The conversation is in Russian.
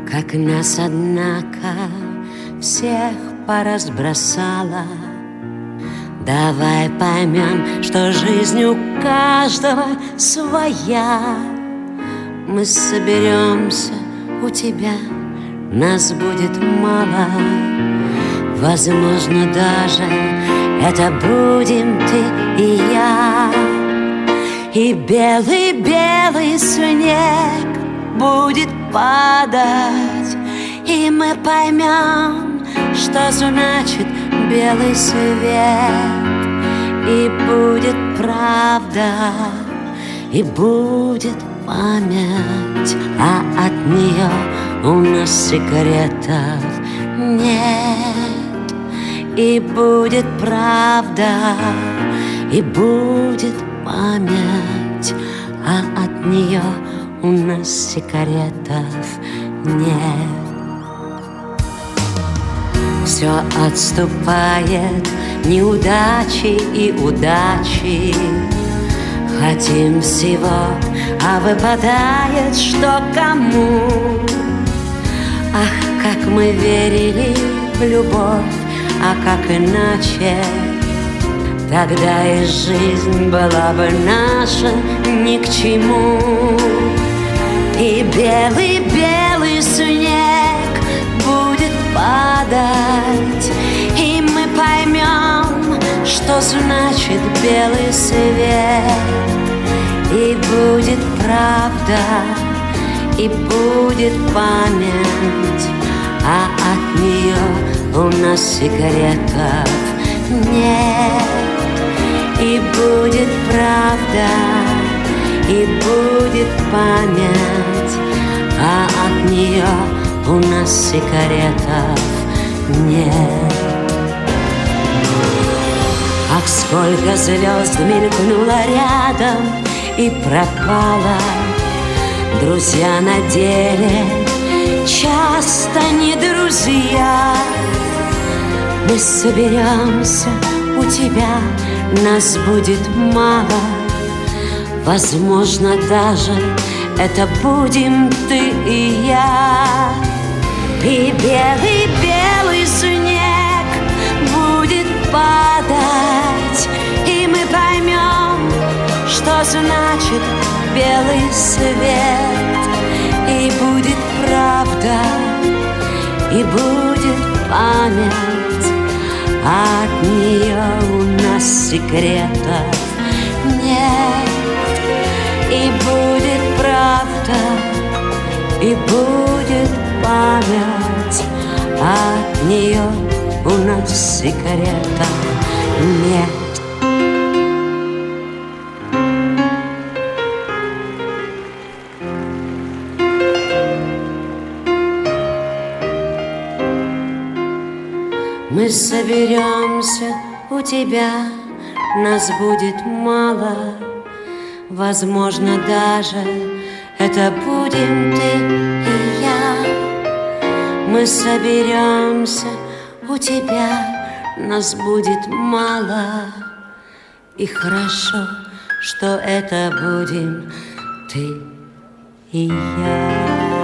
Как нас, однако, всех поразбросала. Давай поймем, что жизнь у каждого своя. Мы соберемся у тебя, нас будет мало. Возможно, даже это будем ты и я. И белый-белый снег будет падать, и мы поймем, что значит белый свет. И будет правда, и будет память, а от нее у нас секретов нет. И будет правда, и будет память, а от нее у нас секретов нет. Все отступает, неудачи и удачи. Хотим всего, а выпадает что кому. Ах, как мы верили в любовь, а как иначе. Тогда и жизнь была бы наша ни к чему. И белый-белый снег будет падать, и мы поймем, что значит белый свет. И будет правда, и будет память, а от нее у нас секретов нет. И будет правда, и будет память, а от нее у нас секретов нет. Ах, сколько звезд мелькнуло рядом и пропало. Друзья на деле часто не друзья. Мы соберемся у тебя, нас будет мало. Возможно, даже это будем ты и я. И белый-белый снег будет падать, и мы поймем, что значит белый свет. И будет правда, и будет память, а от нее у нас секретов нет. И будет правда, и будет память, а от нее у нас секретов нет. Мы соберемся у тебя, нас будет мало. Возможно, даже это будем ты и я. Мы соберемся у тебя, нас будет мало. И хорошо, что это будем ты и я.